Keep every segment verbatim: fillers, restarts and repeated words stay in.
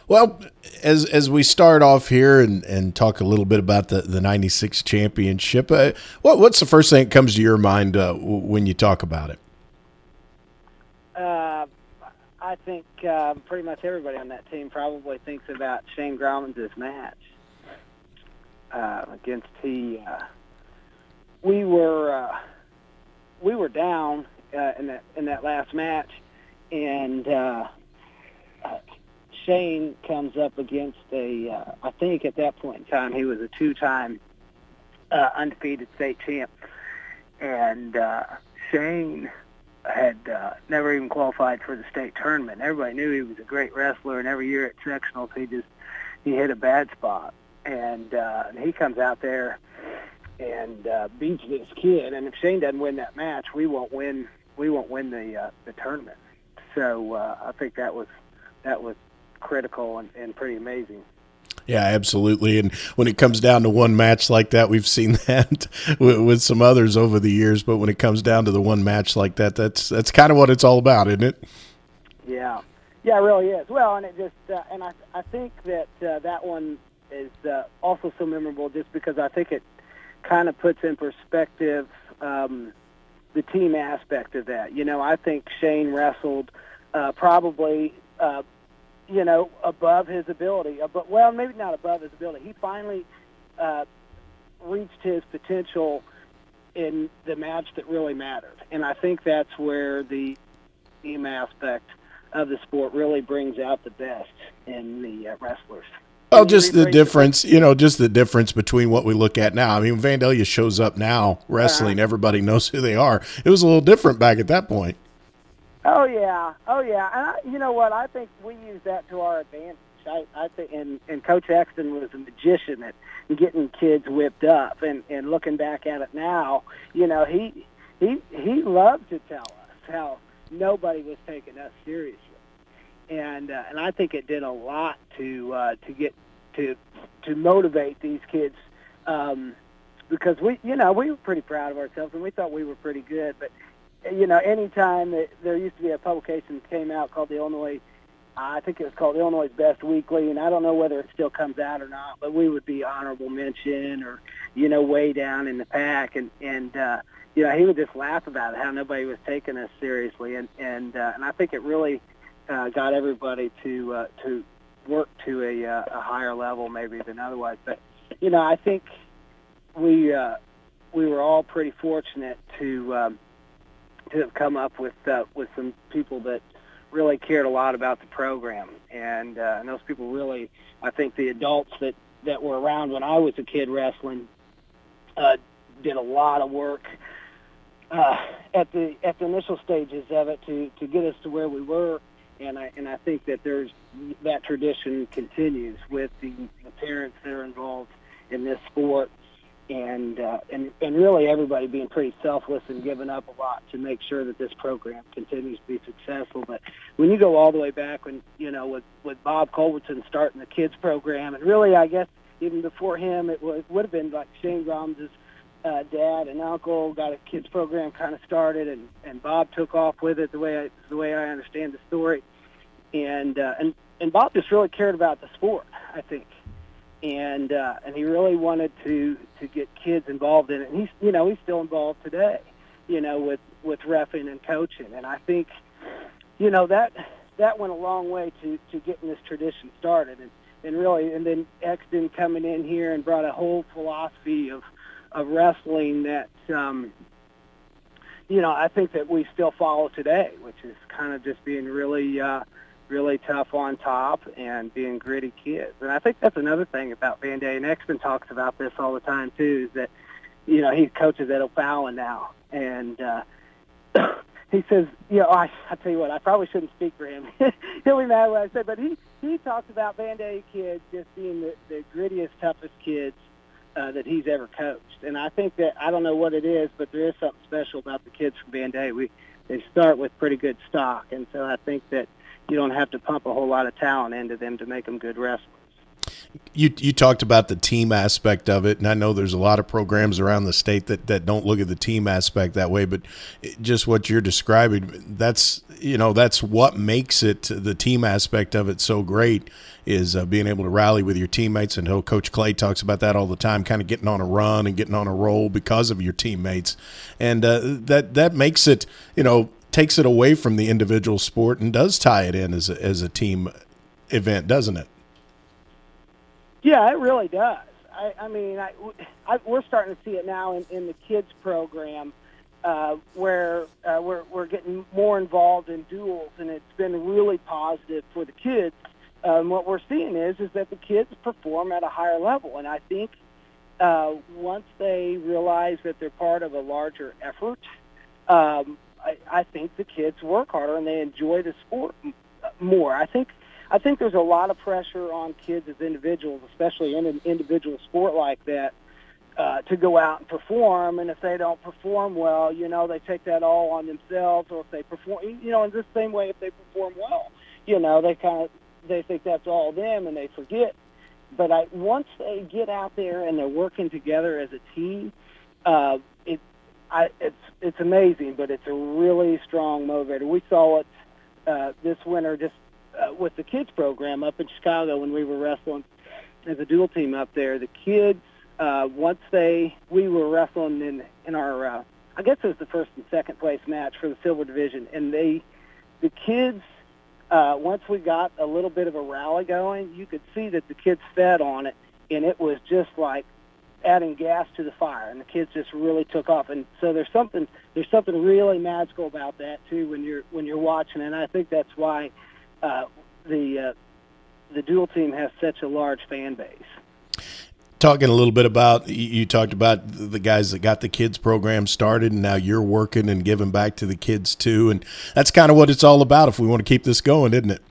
Well, as as we start off here and, and talk a little bit about the, the ninety-six championship, uh, what what's the first thing that comes to your mind uh, w- when you talk about it? Uh, I think uh, pretty much everybody on that team probably thinks about Shane Grauman's match uh, against T. Uh, we were uh, we were down uh, in that in that last match, and uh, uh, Shane comes up against a. Uh, I think at that point in time he was a two-time uh, undefeated state champ, and uh, Shane had uh, never even qualified for the state tournament. Everybody knew he was a great wrestler, and every year at sectionals he just he hit a bad spot, and, uh, and he comes out there and uh, beats this kid. And if Shane doesn't win that match, we won't win. We won't win the uh, the tournament. So uh, I think that was that was critical and, and pretty amazing. Yeah, absolutely. And when it comes down to one match like that, we've seen that with, with some others over the years. But when it comes down to the one match like that, that's that's kind of what it's all about, isn't it? Yeah, yeah, it really is. Well, and it just uh, and I I think that uh, that one is uh, also so memorable just because I think it kind of puts in perspective um, the team aspect of that. You know, I think Shane wrestled uh, probably. Uh, you know, above his ability. But well, maybe not above his ability. He finally uh, reached his potential in the match that really mattered. And I think that's where the team aspect of the sport really brings out the best in the uh, wrestlers. Well, just the difference, you know, just the difference between what we look at now. I mean, Vandalia shows up now wrestling. Uh, everybody knows who they are. It was a little different back at that point. Oh yeah, oh yeah, and I, you know what? I think we use that to our advantage. I, I think, and, and Coach Exton was a magician at getting kids whipped up. And, and looking back at it now, you know, he he he loved to tell us how nobody was taking us seriously, and uh, and I think it did a lot to uh, to get to to motivate these kids um, because we, you know, we were pretty proud of ourselves and we thought we were pretty good, but. You know, anytime that there used to be a publication that came out called the Illinois, I think it was called Illinois Best Weekly, and I don't know whether it still comes out or not, but we would be honorable mention or, you know, way down in the pack. And, and uh, you know, he would just laugh about it, how nobody was taking us seriously. And, and, uh, and I think it really uh, got everybody to uh, to work to a, uh, a higher level maybe than otherwise. But, you know, I think we, uh, we were all pretty fortunate to um, – to have come up with uh, with some people that really cared a lot about the program, and uh, and those people really, I think the adults that, that were around when I was a kid wrestling uh, did a lot of work uh, at the at the initial stages of it to, to get us to where we were, and I and I think that there's that tradition continues with the, the parents that are involved in this sport. And, uh, and and really everybody being pretty selfless and giving up a lot to make sure that this program continues to be successful. But when you go all the way back when, you know, with, with Bob Culbertson starting the kids program, and really I guess even before him it was, would have been like Shane Grauman's uh, dad and uncle got a kids program kind of started, and, and Bob took off with it the way I, the way I understand the story. And, uh, and, and Bob just really cared about the sport, I think. And uh, and he really wanted to, to get kids involved in it. And he's you know he's still involved today, you know, with, with reffing and coaching. And I think, you know, that that went a long way to, to getting this tradition started. And, and really, and then Exton coming in here and brought a whole philosophy of of wrestling that um, you know I think that we still follow today, which is kind of just being really. Uh, really tough on top and being gritty kids. And I think that's another thing about Vandalia. And Exton talks about this all the time, too, is that, you know, he coaches at O'Fallon now. And uh, he says, you know, I, I tell you what, I probably shouldn't speak for him. He'll be mad what I said. But he, he talks about Vandalia kids just being the, the grittiest, toughest kids uh, that he's ever coached. And I think that, I don't know what it is, but there is something special about the kids from Vandalia. We, they start with pretty good stock. And so I think that you don't have to pump a whole lot of talent into them to make them good wrestlers. You you talked about the team aspect of it, and I know there's a lot of programs around the state that, that don't look at the team aspect that way, but just what you're describing, that's you know that's what makes it, the team aspect of it, so great, is uh, being able to rally with your teammates. And Coach Clay talks about that all the time, kind of getting on a run and getting on a roll because of your teammates, and uh, that that makes it, you know takes it away from the individual sport and does tie it in as a, as a team event, doesn't it? Yeah, it really does. I, I mean, I, I, we're starting to see it now in, in the kids program, uh, where uh, we're, we're getting more involved in duels, and it's been really positive for the kids. Um, what we're seeing is is that the kids perform at a higher level, and I think uh, once they realize that they're part of a larger effort, um, I, I think the kids work harder and they enjoy the sport more. I think. I think there's a lot of pressure on kids as individuals, especially in an individual sport like that, uh, to go out and perform. And if they don't perform well, you know, they take that all on themselves. Or if they perform, you know, in the same way, if they perform well, you know, they kind of they think that's all them and they forget. But I, once they get out there and they're working together as a team, uh, it I, it's it's amazing. But it's a really strong motivator. We saw it uh, this winter, just. Uh, with the kids program up in Chicago when we were wrestling as a dual team up there. The kids, uh, once they, we were wrestling in, in our, uh, I guess it was the first and second place match for the silver division, and they, the kids, uh, once we got a little bit of a rally going, you could see that the kids fed on it, and it was just like adding gas to the fire, and the kids just really took off. And so there's something, there's something really magical about that too when you're when you're watching, and I think that's why Uh, the uh, the dual team has such a large fan base. Talking a little bit about, you talked about the guys that got the kids program started, and now you're working and giving back to the kids too, and that's kind of what it's all about if we want to keep this going, isn't it?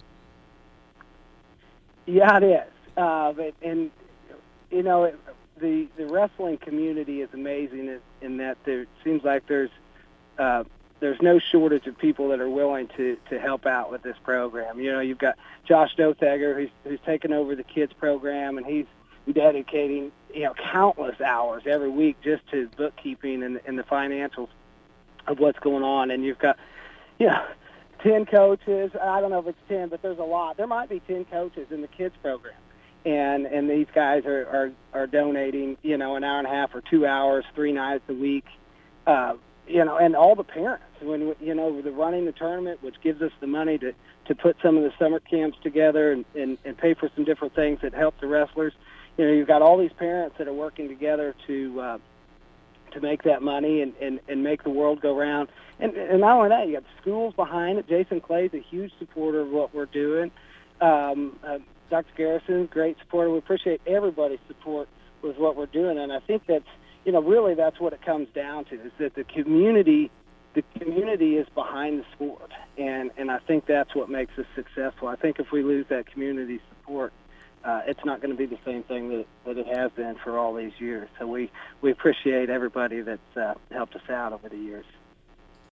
Yeah, it is. Uh, but, and you know, it, the the wrestling community is amazing in, in that there it seems like there's uh, there's no shortage of people that are willing to, to help out with this program. You know, you've got Josh Dothager, who's, who's taken over the kids program, and he's dedicating, you know, countless hours every week just to bookkeeping and, and the financials of what's going on. And you've got, you know, ten coaches. I don't know if it's ten, but there's a lot. There might be ten coaches in the kids program. And and these guys are, are, are donating, you know, an hour and a half or two hours, three nights a week, uh, you know, and all the parents, when, you know, the running the tournament, which gives us the money to, to put some of the summer camps together and, and, and pay for some different things that help the wrestlers. You know, you've got all these parents that are working together to uh, to make that money and, and, and make the world go round. And, and not only that, you got the schools behind it. Jason Clay's a huge supporter of what we're doing. Um, uh, Doctor Garrison, great supporter. We appreciate everybody's support with what we're doing. And I think that's, you know, really that's what it comes down to, is that the community, the community is behind the sport. And, and I think that's what makes us successful. I think if we lose that community support, uh, it's not going to be the same thing that, that it has been for all these years. So we, we appreciate everybody that's uh, helped us out over the years.